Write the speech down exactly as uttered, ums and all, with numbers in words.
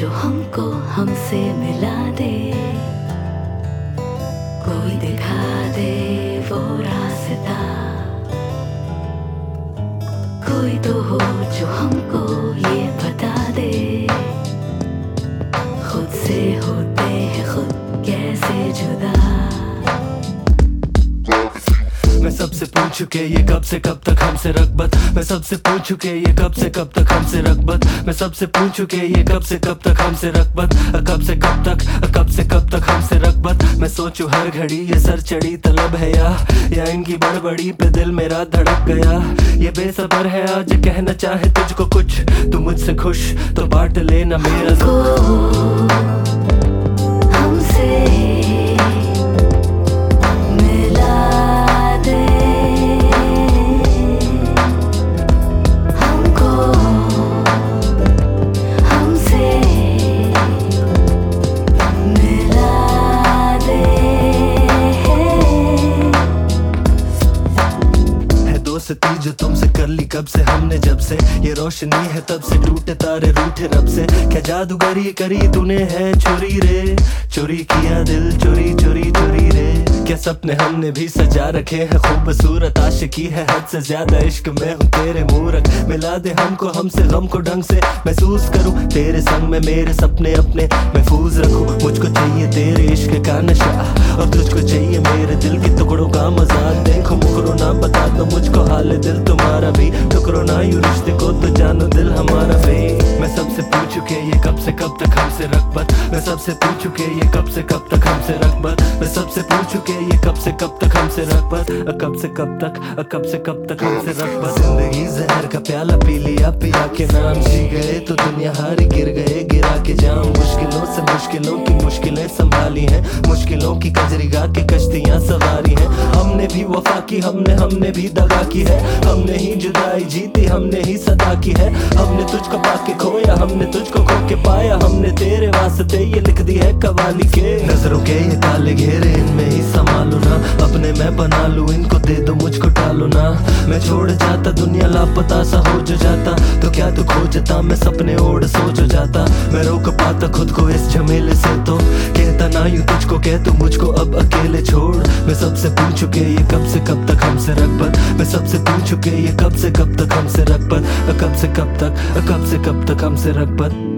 जो हमको हमसे मिला दे, कोई दिखा दे वो रास्ता, कोई तो हो जो हमको ये बता दे, खुद से होते हैं खुद कैसे जुदा। मैं सबसे पूछूं के ये कब से कब तक हमसे रगबत, मैं सबसे पूछूं के ये कब से कब तक हमसे रगबत, मैं सबसे पूछूं के ये कब से कब तक हमसे रगबत, कब से कब तक कब से कब तक हमसे रगबत। मैं सोचूं हर घड़ी ये सर चढ़ी तलब है या या इनकी बड़बड़ी पे दिल मेरा धड़क गया। ये बेसबर है आज कहना चाहे तुझको कुछ, तू मुझसे खुश तो बांट लेना मेरा हमसे दोस्ती जो तुमसे कर ली कब से हमने, जब से ये रोशनी है तब से टूटे तारे रूठे रब से। क्या जादूगरी करी तूने है चोरी रे, चोरी किया दिल चोरी चोरी चोरी रे। क्या सपने हमने भी सजा रखे हैं खूबसूरत, आशिकी है हद से ज्यादा इश्क में हूँ तेरे मूरत। मिला दे हमको हमसे गम को ढंग से महसूस करूँ, तेरे संग में मेरे सपने अपने महफूज रखूँ। मुझको चाहिए तेरे इश्क का नशा और तुझको चाहिए मेरे दिल के टुकड़ों का मजा। देखो मुखरो ना बता दो मुझको हाल दिल तुम्हारा भी, टुकड़ो ना यूं रिश्ते को तो जानो दिल हमारा भी। मैं सबसे पूछूं के ये कब से कब तक हमसे रगबत, मैं सबसे पूछूं के ये कब से कब तक हमसे रगबत, मैं सबसे पूछूं के ये कब से कब तक हमसे रगबत, कब से कब तक कब से कब तक हमसे रगबत। जिंदगी जहर का प्याला पी लिया पिया के नाम, जी गए तो दुनिया हारी गिर गए गिरा के जाम। मुश्किलों से मुश्किलों की मुश्किलें संभाली हैं, मुश्किलों की कजरी गा के कश्तियां सवारी हैं। हमने भी वफा की हमने हमने भी दगा की है, हमने ही जुदाई जीती हमने ही सदा की है। हमने तुझको पाके खोया हमने तुझको खो के पाया, हमने तेरे वास्ते ये लिख दी है कवाली के। नजरों के ये काले घेरे इनमें ही संभालो ना, अपने मैं बना लूं इनको दे दो मुझको टालो ना। मैं छोड़ जाता दुनिया लापता सा हो जो जाता, तो क्या तू खोजता मैं सपने ओढ़ सो जो जाता। मैं रोक पाता खुद को इस झमेले से तो कहता ना यूं तुझको कह तू मुझको अब अकेले छोड़। मैं सबसे पूछूं के ये कब से कब तक हमसे रगबत, मैं सबसे पूछूं के ये कब से कब तक हमसे रगबत, कब से कब तक कब से कब तक हमसे रगबत।